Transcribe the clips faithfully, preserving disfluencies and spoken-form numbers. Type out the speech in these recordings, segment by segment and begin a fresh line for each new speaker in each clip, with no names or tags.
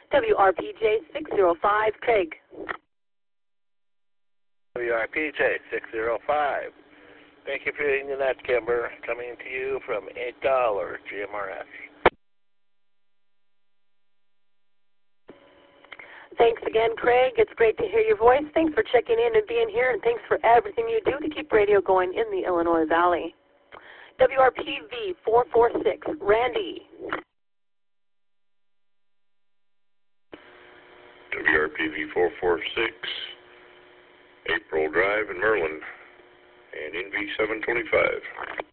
W R P J six zero five, Craig.
W R P J six zero five. Thank you for reading that, Kimber. Coming to you from eight dollars G M R S.
Thanks again, Craig. It's great to hear your voice. Thanks for checking in and being here, and thanks for everything you do to keep radio going in the Illinois Valley. W R P V four four six, Randy.
W R P V four four six, April Drive in Merlin, and N V seven twenty-five.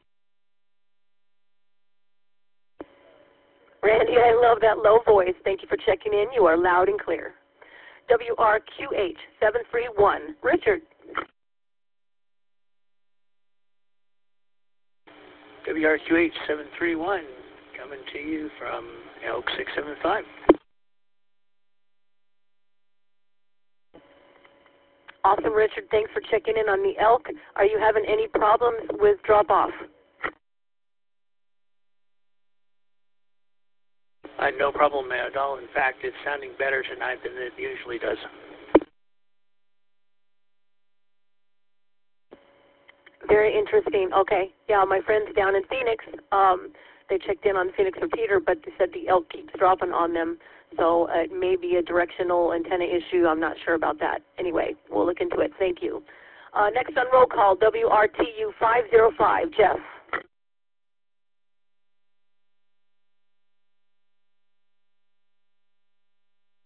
Randy, I love that low voice. Thank you for checking in. You are loud and clear. W R Q H seven three one, Richard.
W R Q H seven three one, coming to you from Elk six seven five.
Awesome, Richard. Thanks for checking in on the Elk. Are you having any problems with drop-off?
Uh, no problem at all. In fact, it's sounding better tonight than it usually does.
Very interesting. Okay. Yeah, my friends down in Phoenix, um, they checked in on Phoenix Repeater, but they said the Elk keeps dropping on them. So uh, it may be a directional antenna issue. I'm not sure about that. Anyway, we'll look into it. Thank you. Uh, next on roll call, W R T U five zero five, Jeff.